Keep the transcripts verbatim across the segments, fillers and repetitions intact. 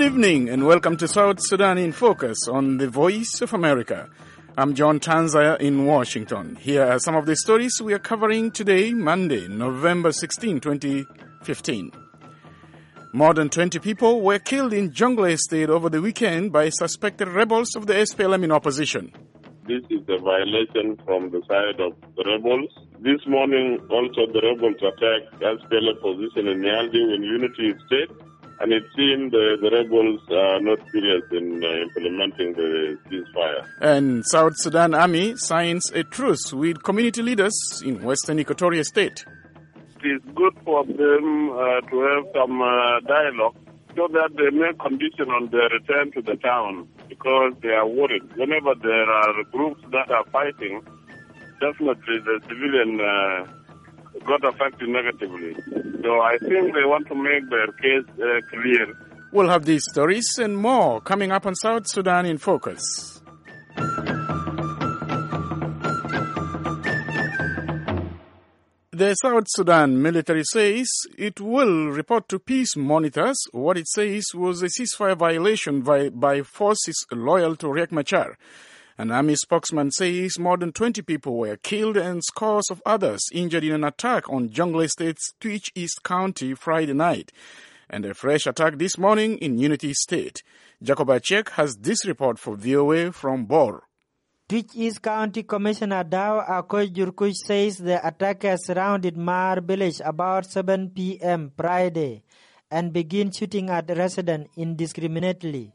evening and welcome to South Sudan in Focus on the Voice of America. I'm John Tanzaya in Washington. Here are some of the stories we are covering today, Monday, November sixteenth, twenty fifteen. More than twenty people were killed in Jonglei State over the weekend by suspected rebels of the S P L M in opposition. This is a violation from the side of the rebels. This morning, also the rebels attacked S P L M position in Nyaldi in Unity State, and it seemed uh, the rebels are not serious in uh, implementing the ceasefire. And South Sudan Army signs a truce with community leaders in Western Equatoria State. It is good for them uh, to have some uh, dialogue so that they make condition on their return to the town, because they are worried. Whenever there are groups that are fighting, definitely the civilian uh, got affected negatively. So I think they want to make their case uh, clear. We'll have these stories and more coming up on South Sudan in Focus. The South Sudan military says it will report to peace monitors what it says was a ceasefire violation by, by forces loyal to Riek Machar. An army spokesman says more than twenty people were killed and scores of others injured in an attack on Jonglei State's Twitch East County Friday night, and a fresh attack this morning in Unity State. Jacob Achek has this report for V O A from Bor. Twitch East County Commissioner Dao Akoy Jurkush says the attackers surrounded Mar village about seven p.m. Friday and began shooting at residents indiscriminately.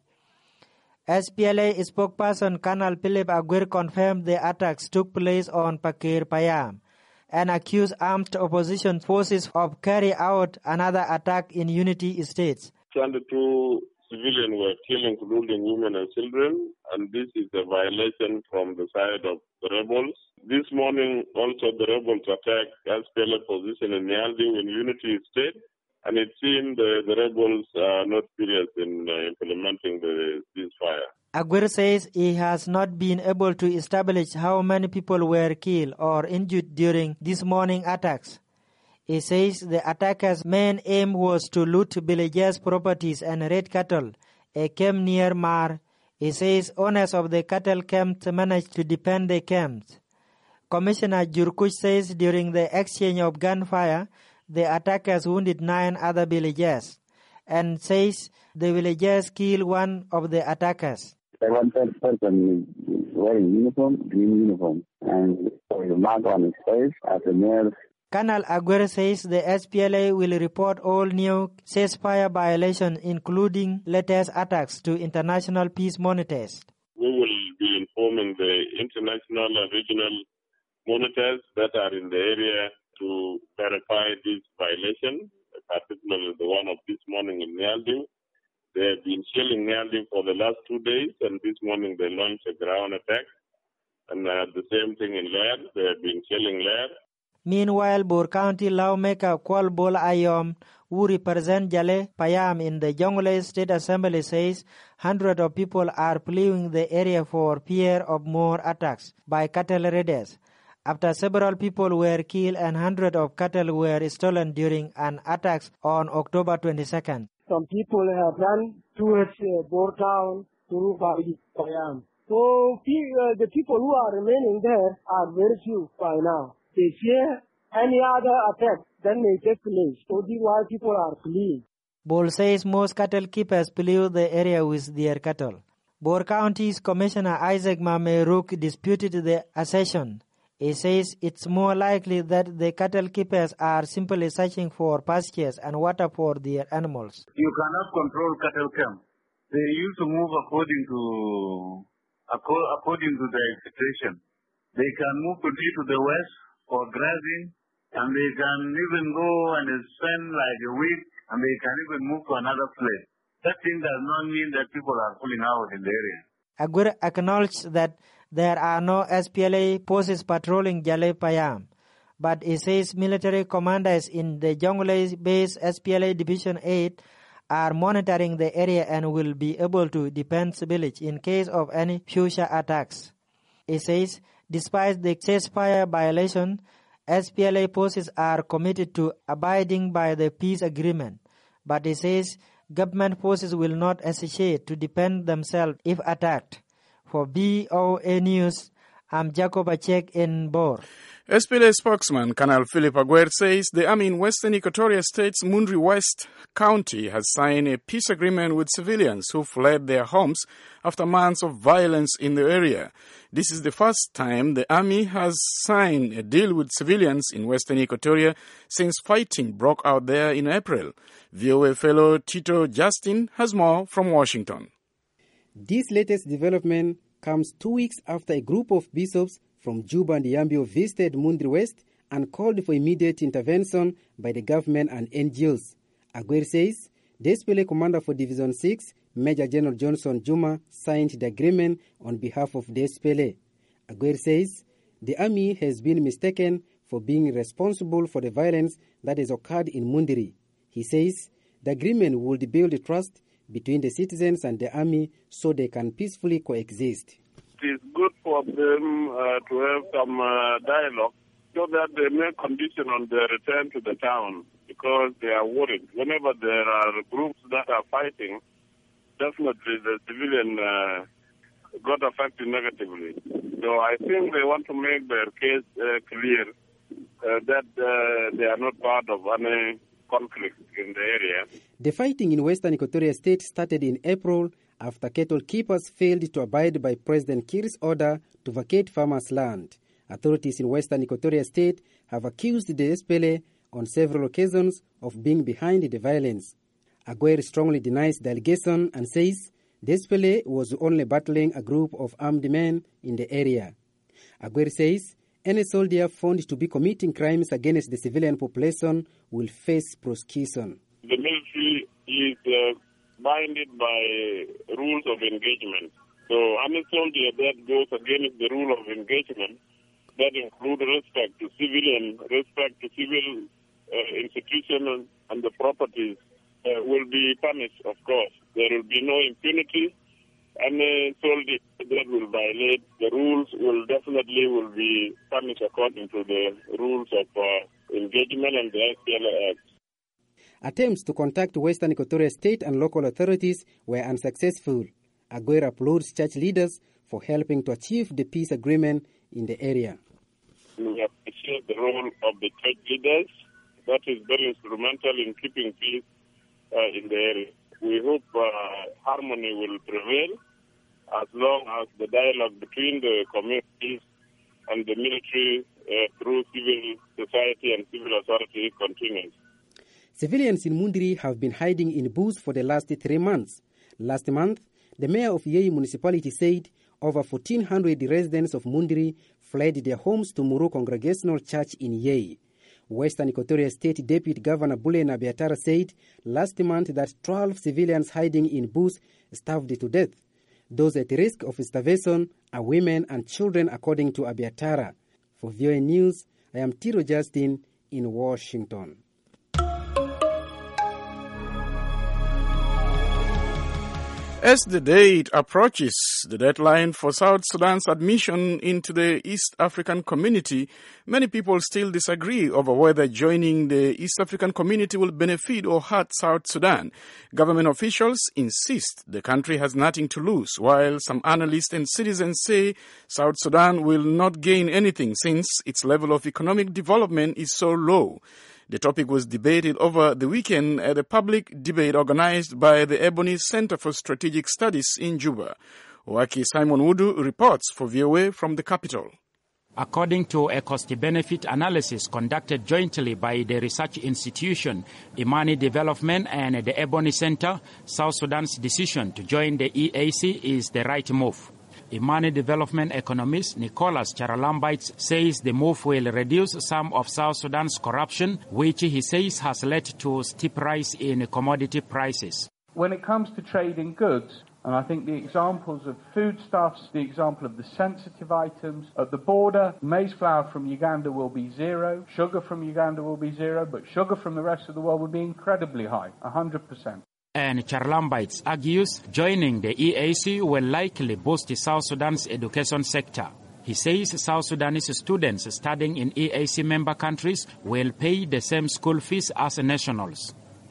S P L A spokesperson Colonel Philip Aguirre confirmed the attacks took place on Pakir Payam and accused armed opposition forces of carrying out another attack in Unity Estates. twenty-two civilians were killed, including women and children, and this is a violation from the side of the rebels. This morning, also the rebels attacked S P L A position in Nyaldi in Unity State, and it seemed uh, the rebels are not serious in uh, implementing the ceasefire. Aguirre says he has not been able to establish how many people were killed or injured during this morning attacks. He says the attackers' main aim was to loot villagers' properties and raid cattle, a camp near Mar. He says owners of the cattle camps managed to defend the camps. Commissioner Jurkush says during the exchange of gunfire, the attackers wounded nine other villagers, and says the villagers killed one of the attackers. The one third person is wearing uniform, green uniform, and the mark on his face as a male. Colonel Aguirre says the S P L A will report all new ceasefire violations, including latest attacks, to international peace monitors. We will be informing the international and regional monitors that are in the area to verify this violation, particularly the one of this morning in Nyaldi. They have been shelling Nyaldi for the last two days, and this morning they launched a ground attack. And uh, the same thing in Lair, they have been shelling Lair. Meanwhile, Bor County lawmaker Kwal Bol Ayom, who represents Jale Payam in the Jonglei State Assembly, says hundreds of people are fleeing the area for fear of more attacks by cattle raiders, after several people were killed and hundreds of cattle were stolen during an attack on October twenty-second. Some people have run towards uh, Bor Town through Payam. So uh, the people who are remaining there are very few by now. They fear any other attack that may take place. So this is why people are fleeing. Bol says most cattle keepers flee the area with their cattle. Bor County's Commissioner Isaac Mameruk disputed the assertion. He says it's more likely that the cattle keepers are simply searching for pastures and water for their animals. You cannot control cattle camp. They used to move according to according to their situation. They can move quickly to the west for grazing, and they can even go and spend like a week, and they can even move to another place. That thing does not mean that people are pulling out in the area. Aguirre acknowledged that there are no S P L A forces patrolling Jale Payam, but he says military commanders in the Jonglei-based S P L A Division eight are monitoring the area and will be able to defend the village in case of any future attacks. He says, despite the ceasefire violation, S P L A forces are committed to abiding by the peace agreement. But he says government forces will not hesitate to defend themselves if attacked. For V O A News, I'm Jacob Achek in Bor. S P L A spokesman Colonel Philip Aguer says the army in Western Equatoria State's Mundri West County has signed a peace agreement with civilians who fled their homes after months of violence in the area. This is the first time the army has signed a deal with civilians in Western Equatoria since fighting broke out there in April. V O A fellow Tito Justin has more from Washington. This latest development comes two weeks after a group of bishops from Juba and Yambio visited Mundri West and called for immediate intervention by the government and N G Os. Aguer says the S P L A commander for Division six, Major General Johnson Juma, signed the agreement on behalf of the S P L A. Aguer says the army has been mistaken for being responsible for the violence that has occurred in Mundri. He says the agreement would build trust between the citizens and the army so they can peacefully coexist. It is good for them uh, to have some uh, dialogue so that they make condition on their return to the town because they are worried. Whenever there are groups that are fighting, definitely the civilian uh, got affected negatively. So I think they want to make their case uh, clear uh, that uh, they are not part of any conflict in the area. The fighting in Western Equatoria State started in April after cattle keepers failed to abide by President Kiir's order to vacate farmers' land. Authorities in Western Equatoria State have accused the S P L A on several occasions of being behind the violence. Aguer strongly denies the allegation and says the S P L A was only battling a group of armed men in the area. Aguer says any soldier found to be committing crimes against the civilian population will face prosecution. The military is uh, binded by rules of engagement. So any soldier that goes against the rule of engagement, that includes respect to civilian, respect to civil uh, institutions and the properties, uh, will be punished, of course. There will be no impunity. Any soldier that will violate the rules will definitely will be punished according to the rules of uh, engagement and the S P L A Act. Attempts to contact Western Equatoria State and local authorities were unsuccessful. Aguer applauds church leaders for helping to achieve the peace agreement in the area. We appreciate the role of the church leaders. That is very instrumental in keeping peace uh, in the area. We hope uh, harmony will prevail as long as the dialogue between the communities and the military uh, through civil society and civil authority continues. Civilians in Mundri have been hiding in bush for the last three months. Last month, the mayor of Yei municipality said over fourteen hundred residents of Mundri fled their homes to Muru Congregational Church in Yei. Western Equatoria State Deputy Governor Bule Nabiatara said last month that twelve civilians hiding in bush starved to death. Those at risk of starvation are women and children, according to Abiatara. For V O A News, I am Tiro Justin in Washington. As the date approaches, the deadline for South Sudan's admission into the East African Community, many people still disagree over whether joining the East African Community will benefit or hurt South Sudan. Government officials insist the country has nothing to lose, while some analysts and citizens say South Sudan will not gain anything since its level of economic development is so low. The topic was debated over the weekend at a public debate organized by the Ebony Center for Strategic Studies in Juba. Waki Simon Wudu reports for V O A from the capital. According to a cost-benefit analysis conducted jointly by the research institution Imani Development and the Ebony Center, South Sudan's decision to join the E A C is the right move. Imani Development economist Nicholas Charalambites says the move will reduce some of South Sudan's corruption, which he says has led to steep rise in commodity prices. When it comes to trading goods, and I think the examples of foodstuffs, the example of the sensitive items, at the border, maize flour from Uganda will be zero, sugar from Uganda will be zero, but sugar from the rest of the world will be incredibly high, one hundred percent. And Charlambites argues joining the E A C will likely boost South Sudan's education sector. He says South Sudanese students studying in E A C member countries will pay the same school fees as nationals.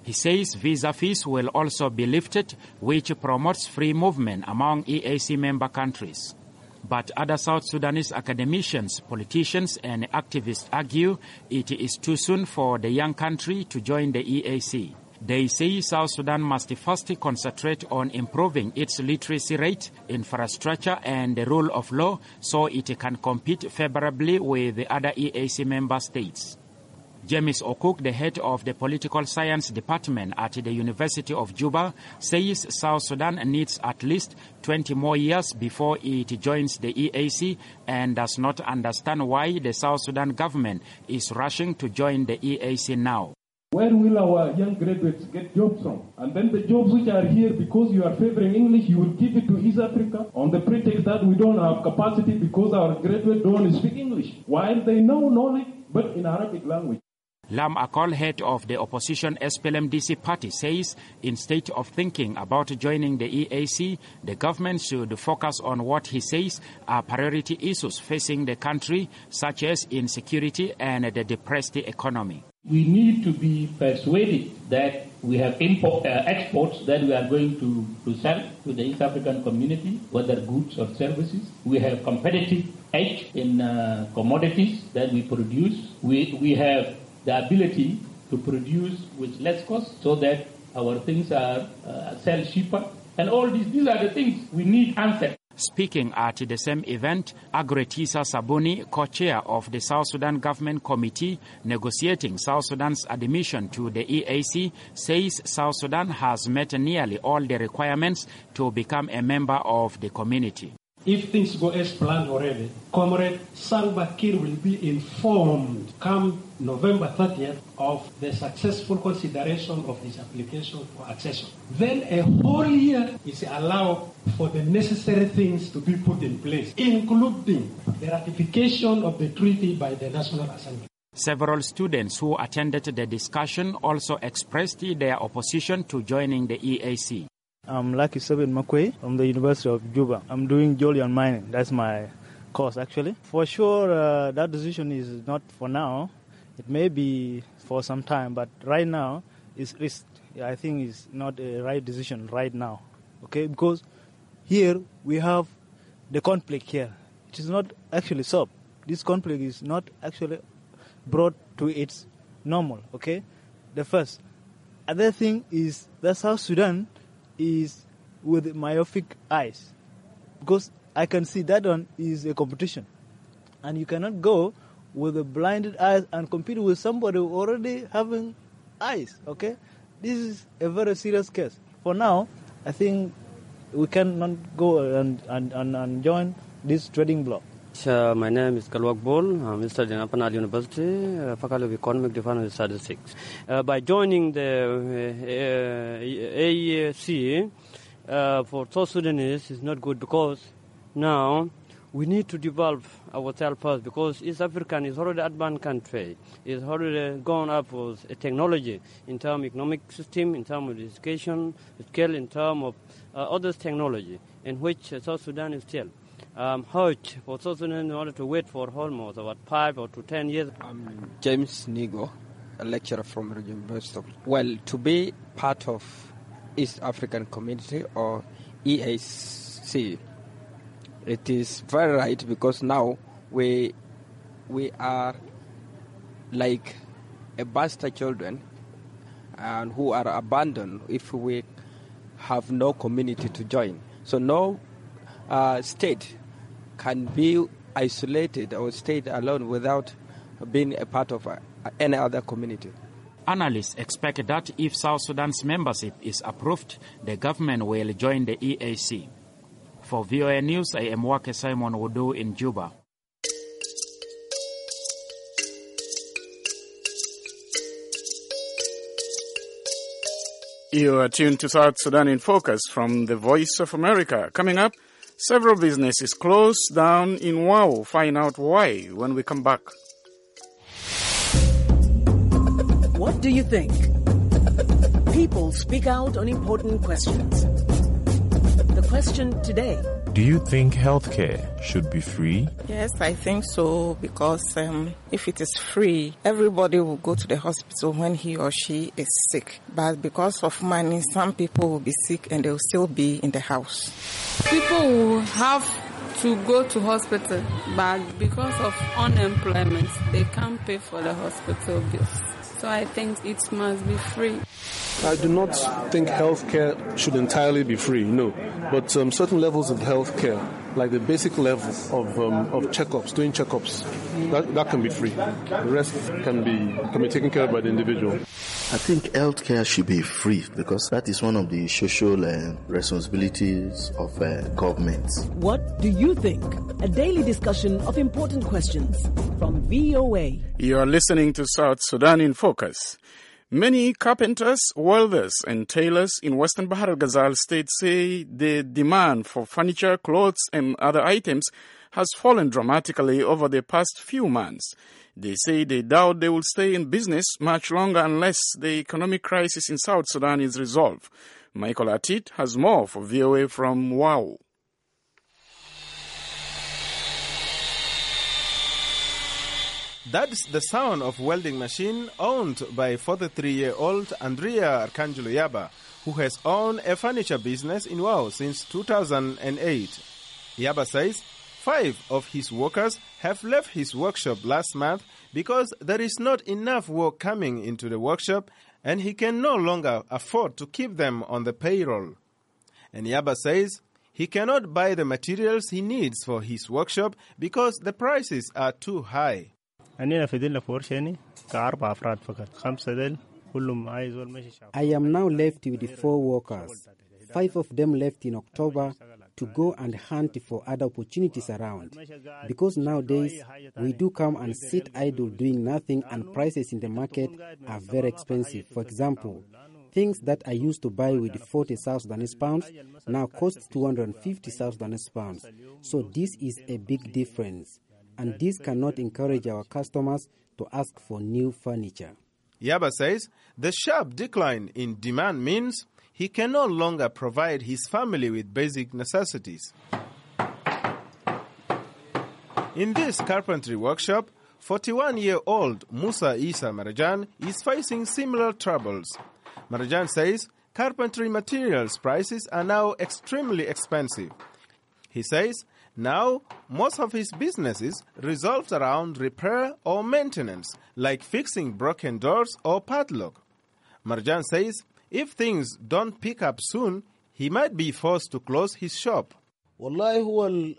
He says visa fees will also be lifted, which promotes free movement among E A C member countries. But other South Sudanese academicians, politicians, and activists argue it is too soon for the young country to join the E A C. They say South Sudan must first concentrate on improving its literacy rate, infrastructure, and the rule of law so it can compete favorably with the other E A C member states. James Okuk, the head of the Political Science Department at the University of Juba, says South Sudan needs at least twenty more years before it joins the E A C and does not understand why the South Sudan government is rushing to join the E A C now. Where will our young graduates get jobs from? And then the jobs which are here, because you are favoring English, you will give it to East Africa on the pretext that we don't have capacity because our graduates don't speak English, while they know knowledge but in Arabic language. Lam Akol, head of the opposition S P L M D C party, says instead of thinking about joining the E A C, the government should focus on what he says are priority issues facing the country, such as insecurity and the depressed economy. We need to be persuaded that we have import, uh, exports that we are going to, to sell to the East African community, whether goods or services. We have competitive edge in uh, commodities that we produce. We, we have the ability to produce with less cost so that our things are uh, sell cheaper. And all these, these are the things we need answered. Speaking at the same event, Agretisa Sabuni, co-chair of the South Sudan Government Committee negotiating South Sudan's admission to the E A C, says South Sudan has met nearly all the requirements to become a member of the community. If things go as planned already, Comrade Salva Kiir will be informed come November thirtieth of the successful consideration of his application for accession. Then a whole year is allowed for the necessary things to be put in place, including the ratification of the treaty by the National Assembly. Several students who attended the discussion also expressed their opposition to joining the E A C. I'm Lucky Sabin Makwe from the University of Juba. I'm doing Julian mining. That's my course, actually. For sure, uh, that decision is not for now. It may be for some time, but right now, it's, it's, I think it's not a right decision right now. Okay, because here we have the conflict here. It is not actually solved. This conflict is not actually brought to its normal. Okay, the first. Other thing is that South Sudan is with myopic eyes, because I can see that one is a competition, and you cannot go with the blinded eyes and compete with somebody who already having eyes. Okay, this is a very serious case. For now, I think we cannot go and and, and, and join this trading bloc. Uh, my name is Kalwak Bol. I'm studying at Panal University, uh, Faculty of Economic Development and Statistics. Uh, by joining the uh, A E C uh, for South Sudanese is not good, because now we need to develop ourselves first, because East African is already advanced country. It's already gone up with a technology in terms of economic system, in terms of education, scale, in terms of uh, other technology, in which uh, South Sudan is still. Um, hurt for South Sudan in order to wait for almost about five or to ten years. I'm James Nigo, a lecturer from the University of... Well, to be part of East African Community or E A C, it is very right, because now we we are like a bastard children and who are abandoned if we have no community to join. So no uh, state can be isolated or stay alone without being a part of uh, any other community. Analysts expect that if South Sudan's membership is approved, the government will join the E A C. For V O A News, I am Wake Simon Wudu in Juba. You are tuned to South Sudan in Focus from the Voice of America. Coming up, several businesses closed down in Wau. Find out why when we come back. What do you think? People speak out on important questions. The question today: Do you think healthcare should be free? Yes, I think so, because um, if it is free, everybody will go to the hospital when he or she is sick. But because of money, some people will be sick and they will still be in the house. People will have to go to hospital, but because of unemployment, they can't pay for the hospital bills. So I think it must be free. I do not think healthcare should entirely be free, no. But um, certain levels of healthcare, like the basic level of um, of checkups, doing checkups, that, that can be free. The rest can be can be taken care of by the individual. I think healthcare should be free because that is one of the social uh, responsibilities of uh, government. What do you think? A daily discussion of important questions from V O A. You are listening to South Sudan in Focus. Many carpenters, welders, and tailors in Western Bahr el-Ghazal state say the demand for furniture, clothes, and other items has fallen dramatically over the past few months. They say they doubt they will stay in business much longer unless the economic crisis in South Sudan is resolved. Michael Atit has more for V O A from Wau. That's the sound of welding machine owned by forty-three-year-old Andrea Arcangelo Yaba, who has owned a furniture business in Wau since two thousand eight. Yaba says five of his workers have left his workshop last month because there is not enough work coming into the workshop and he can no longer afford to keep them on the payroll. And Yaba says he cannot buy the materials he needs for his workshop because the prices are too high. I am now left with four workers. Five of them left in October to go and hunt for other opportunities around. Because nowadays, we do come and sit idle doing nothing and prices in the market are very expensive. For example, things that I used to buy with forty South Sudanese pounds now cost two hundred fifty South Sudanese pounds. So this is a big difference. And this cannot encourage our customers to ask for new furniture. Yaba says the sharp decline in demand means he can no longer provide his family with basic necessities. In this carpentry workshop, forty-one-year-old Musa Isa Marajan is facing similar troubles. Marajan says carpentry materials prices are now extremely expensive. He says now, most of his businesses revolves around repair or maintenance, like fixing broken doors or padlock. Marjan says if things don't pick up soon, he might be forced to close his shop. The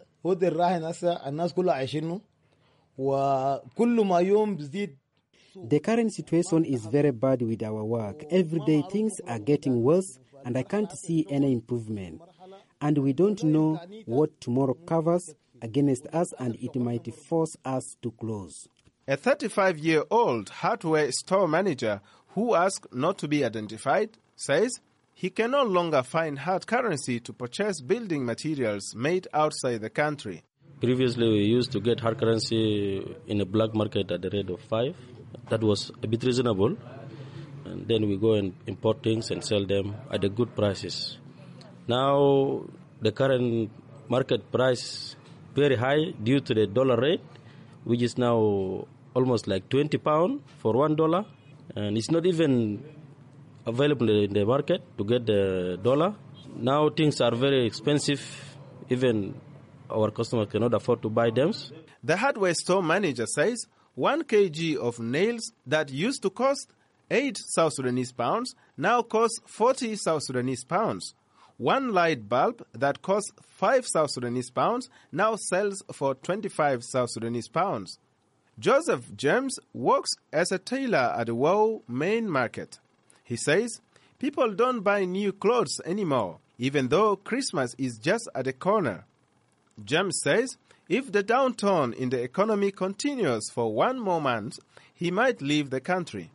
current situation is very bad with our work. Every day things are getting worse and I can't see any improvement. And we don't know what tomorrow covers against us and it might force us to close. A thirty-five-year-old hardware store manager who asked not to be identified says he can no longer find hard currency to purchase building materials made outside the country. Previously we used to get hard currency in a black market at the rate of five. That was a bit reasonable. And then we go and import things and sell them at the good prices. Now, the current market price very high due to the dollar rate, which is now almost like twenty pounds for one dollar. And it's not even available in the market to get the dollar. Now things are very expensive. Even our customers cannot afford to buy them. The hardware store manager says one kilogram of nails that used to cost eight South Sudanese pounds now costs forty South Sudanese pounds. One light bulb that costs five South Sudanese pounds now sells for twenty-five South Sudanese pounds. Joseph James works as a tailor at the Wau main market. He says people don't buy new clothes anymore, even though Christmas is just at the corner. James says if the downturn in the economy continues for one more month, he might leave the country.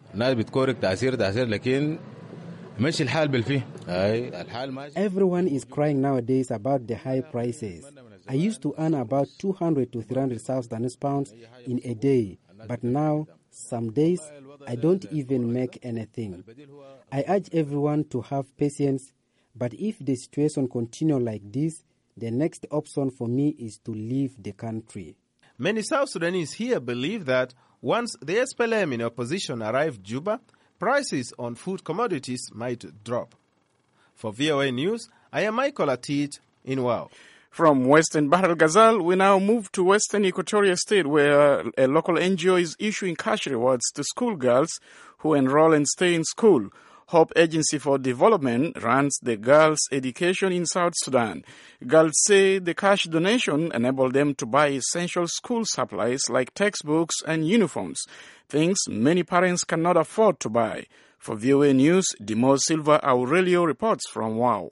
Everyone is crying nowadays about the high prices. I used to earn about two hundred to three hundred South Sudanese pounds in a day, but now, some days, I don't even make anything. I urge everyone to have patience, but if the situation continues like this, the next option for me is to leave the country. Many South Sudanese here believe that once the S P L M in opposition arrive Juba, prices on food commodities might drop. For V O A News, I am Michael Atit in Wau. From Western Bahr el Ghazal, we now move to Western Equatoria State, where a local N G O is issuing cash rewards to schoolgirls who enroll and stay in school. Hope Agency for Development runs the girls' education in South Sudan. Girls say the cash donation enabled them to buy essential school supplies like textbooks and uniforms, things many parents cannot afford to buy. For V O A News, Dimo Silva Aurelio reports from Wau.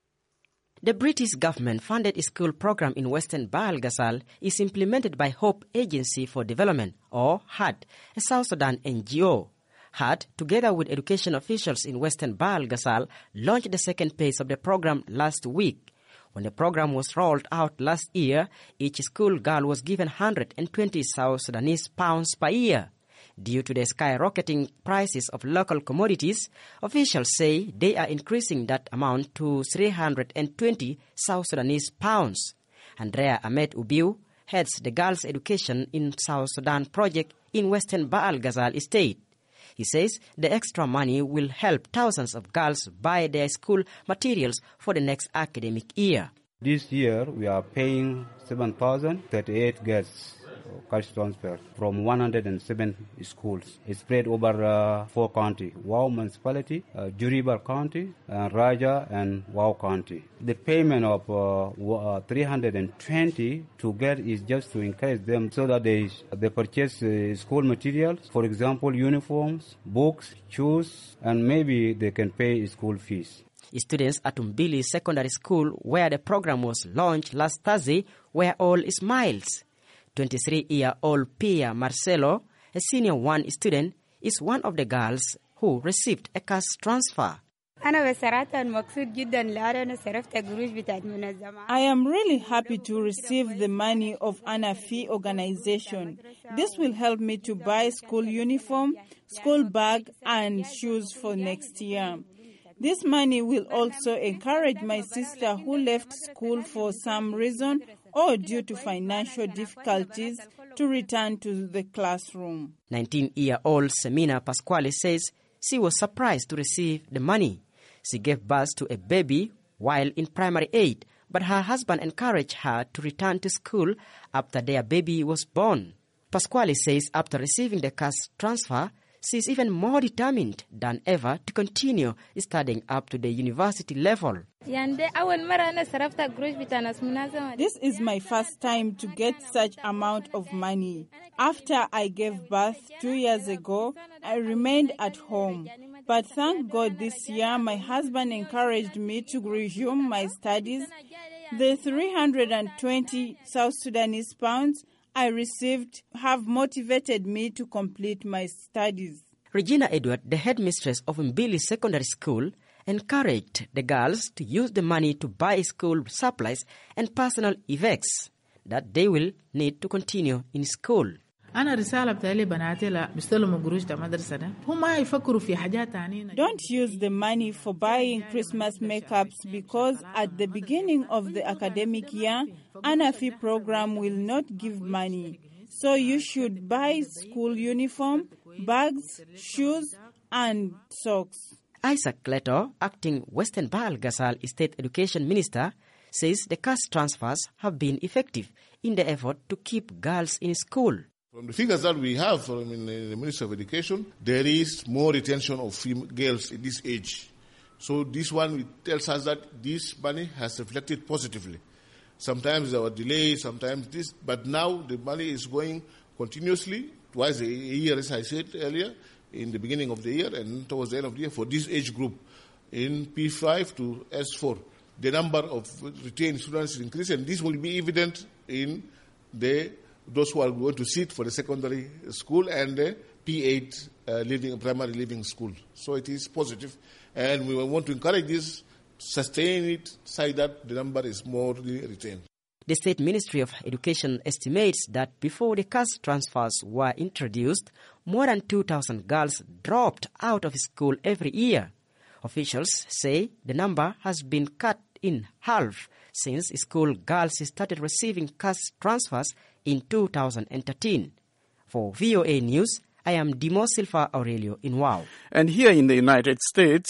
The British government-funded school program in Western Bahr el Ghazal is implemented by Hope Agency for Development, or H A D, a South Sudan N G O. H A D, together with education officials in Western Bahr el Ghazal, launched the second phase of the program last week. When the program was rolled out last year, each school girl was given one hundred twenty South Sudanese pounds per year. Due to the skyrocketing prices of local commodities, officials say they are increasing that amount to three hundred twenty South Sudanese pounds. Andrea Ahmed Ubiu heads the Girls' Education in South Sudan project in Western Bahr el Ghazal State. He says the extra money will help thousands of girls buy their school materials for the next academic year. This year we are paying seven thousand thirty-eight girls cash transfer from one hundred seven schools. It's spread over uh, four counties: Wau Municipality, uh, Juribar County, uh, Raja, and Wau County. The payment of uh, uh, three hundred twenty to get is just to encourage them so that they, they purchase uh, school materials, for example, uniforms, books, shoes, and maybe they can pay school fees. Students at Umbili Secondary School, where the program was launched last Thursday, were all smiles. twenty-three-year-old Pia Marcelo, a senior one student, is one of the girls who received a cash transfer. I am really happy to receive the money of Anafi organization. This will help me to buy school uniform, school bag, and shoes for next year. This money will also encourage my sister who left school for some reason or due to financial difficulties to return to the classroom. nineteen-year-old Semina Pasquale says she was surprised to receive the money. She gave birth to a baby while in primary eight, but her husband encouraged her to return to school after their baby was born. Pasquale says after receiving the cash transfer, she is even more determined than ever to continue studying up to the university level. This is my first time to get such amount of money. After I gave birth two years ago, I remained at home. But thank God this year my husband encouraged me to resume my studies. The three hundred twenty South Sudanese pounds I received have motivated me to complete my studies. Regina Edward, the headmistress of Mbili Secondary School, encouraged the girls to use the money to buy school supplies and personal effects that they will need to continue in school. أنا رسالة بتالي بناتي لا بيستلموا قروش تاع مدرسة ده هم ما يفكروا في حاجات تانية. Don't use the money for buying Christmas makeups because at the beginning of the academic year, Anafi program will not give money. So you should buy school uniform, bags, shoes, and socks. Isaac Leto, acting Western Bahr el Ghazal State Education Minister, says the cash transfers have been effective in the effort to keep girls in school. From the figures that we have from the Ministry of Education, there is more retention of female girls at this age. So this one tells us that this money has reflected positively. Sometimes there were delays, sometimes this, but now the money is going continuously, twice a year, as I said earlier, in the beginning of the year and towards the end of the year for this age group. In P five to S four, the number of retained students is increased, and this will be evident in the those who are going to sit for the secondary school and the P eight uh, living, primary living school. So it is positive, and we want to encourage this, sustain it, so that the number is more retained. The State Ministry of Education estimates that before the cash transfers were introduced, more than two thousand girls dropped out of school every year. Officials say the number has been cut in half since school girls started receiving cash transfers in two thousand thirteen. For V O A News, I am Dimo Silva Aurelio in Wow. And here in the United States,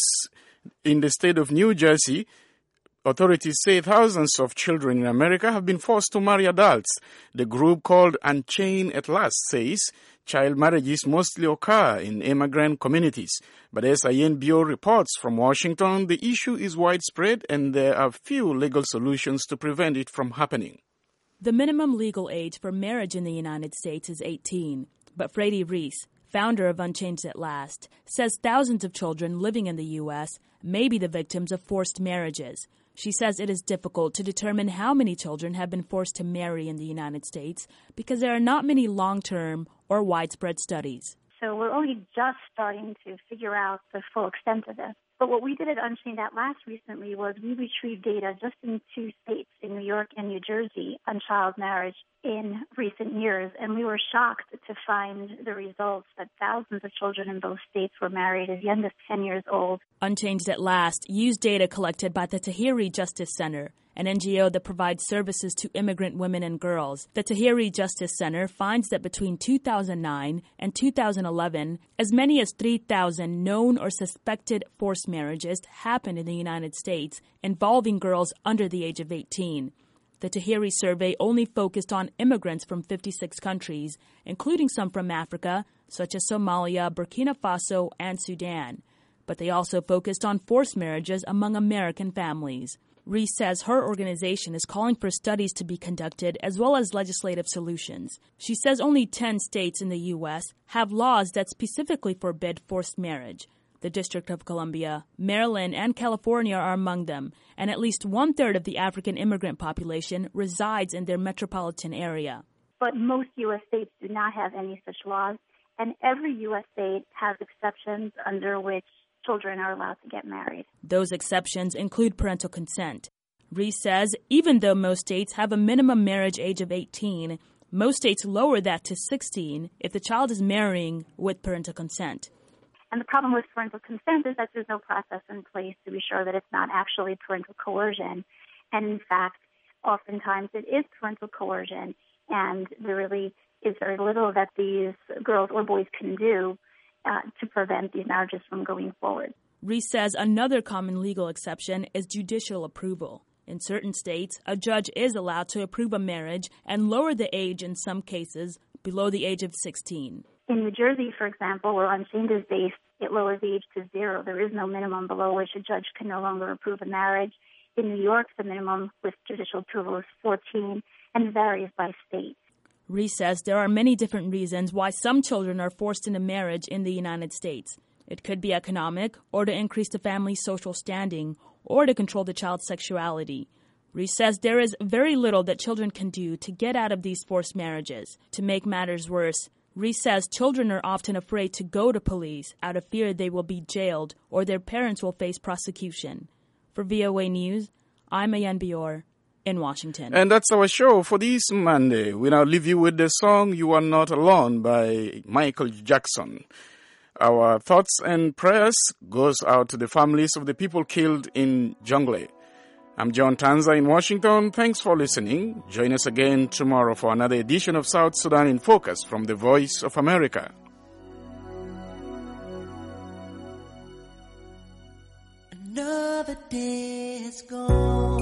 in the state of New Jersey, authorities say thousands of children in America have been forced to marry adults. The group called Unchained at Last says child marriages mostly occur in immigrant communities. But as Ian Bio reports from Washington, the issue is widespread and there are few legal solutions to prevent it from happening. The minimum legal age for marriage in the United States is eighteen. But Freddie Reese, founder of Unchained at Last, says thousands of children living in the U S may be the victims of forced marriages. She says it is difficult to determine how many children have been forced to marry in the United States because there are not many long-term or widespread studies. So we're only just starting to figure out the full extent of this. But what we did at Unchained at Last recently was we retrieved data just in two states, in New York and New Jersey, on child marriage in recent years. And we were shocked to find the results that thousands of children in both states were married as young as ten years old. Unchained at Last used data collected by the Tahiri Justice Center, an N G O that provides services to immigrant women and girls. The Tahiri Justice Center finds that between two thousand nine and two thousand eleven, as many as three thousand known or suspected forced marriages happened in the United States involving girls under the age of eighteen. The Tahiri survey only focused on immigrants from fifty-six countries, including some from Africa, such as Somalia, Burkina Faso, and Sudan. But they also focused on forced marriages among American families. Reese says her organization is calling for studies to be conducted as well as legislative solutions. She says only ten states in the U S have laws that specifically forbid forced marriage. The District of Columbia, Maryland, and California are among them, and at least one-third of the African immigrant population resides in their metropolitan area. But most U S states do not have any such laws, and every U S state has exceptions under which children are allowed to get married. Those exceptions include parental consent. Reese says even though most states have a minimum marriage age of eighteen, most states lower that to sixteen if the child is marrying with parental consent. And the problem with parental consent is that there's no process in place to be sure that it's not actually parental coercion. And in fact, oftentimes it is parental coercion, and there really is very little that these girls or boys can do Uh, to prevent these marriages from going forward. Reese says another common legal exception is judicial approval. In certain states, a judge is allowed to approve a marriage and lower the age in some cases below the age of sixteen. In New Jersey, for example, where Unchained is based, it lowers the age to zero. There is no minimum below which a judge can no longer approve a marriage. In New York, the minimum with judicial approval is fourteen and varies by state. Reese says there are many different reasons why some children are forced into marriage in the United States. It could be economic, or to increase the family's social standing, or to control the child's sexuality. Reese says there is very little that children can do to get out of these forced marriages. To make matters worse, Reese says children are often afraid to go to police out of fear they will be jailed or their parents will face prosecution. For V O A News, I'm Ayan Bior in Washington. And that's our show for this Monday. We now leave you with the song You Are Not Alone by Michael Jackson. Our thoughts and prayers goes out to the families of the people killed in Jonglei. I'm John Tanza in Washington. Thanks for listening. Join us again tomorrow for another edition of South Sudan in Focus from the Voice of America. Another day has gone.